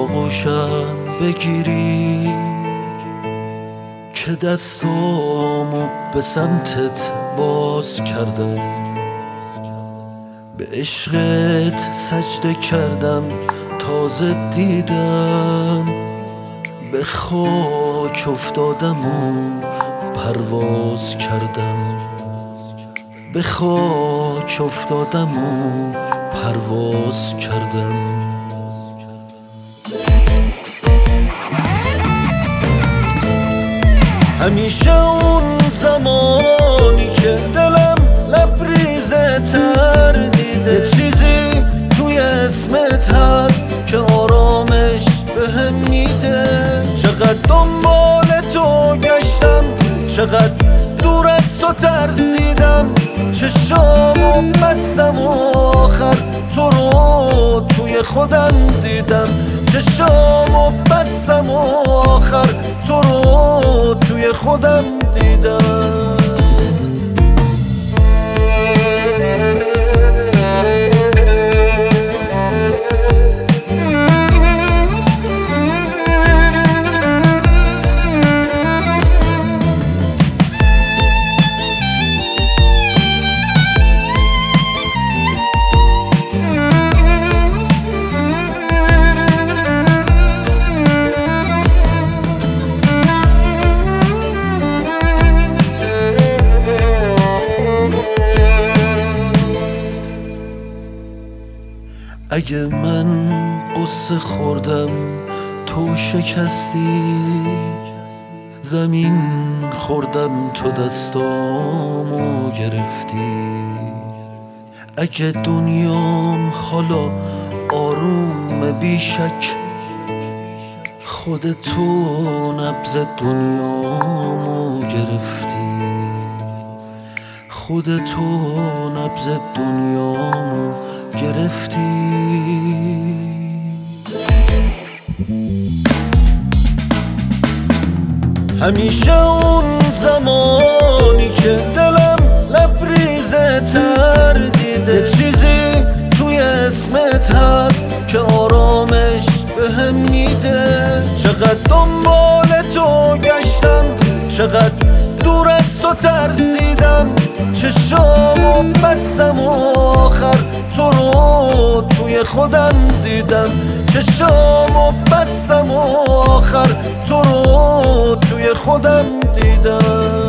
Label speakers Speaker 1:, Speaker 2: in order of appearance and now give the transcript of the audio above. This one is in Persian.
Speaker 1: آغوشم بگیری که دستامو به سمتت باز کردم، به عشقت سجده کردم، تازه دیدم به خاک افتادم و پرواز کردم، به خاک افتادم و پرواز کردم. همیشه اون زمانی که دلم لبریز تر دیده، یه چیزی توی اسمت هست که آرامش بهم میده. چقدر دنبال تو گشتم، چقدر دور از تو ترسیدم، چشامو بستم و آخر تو رو توی خودم دیدم، چشامو بستم و آخر تو رو توی خودم دیدم. اگه من قصه خوردم تو شکستی، زمین خوردم تو دستامو گرفتی. اگه دنیام حالا آروم بیشک، خود تو نبض دنیامو گرفتی، خود تو نبض دنیامو گرفتی. همیشه اون زمانی که دلم لبریز تر دیده، یه چیزی توی اسمت هست که آرامش بهم میده. چقدر دنبال تو گشتم، چقدر دور از تو ترسیدم، چشامو بستم و آخر تو رو توی خودم دیدم، چشامو بستم و آخر تو رو توی خودم دیدم.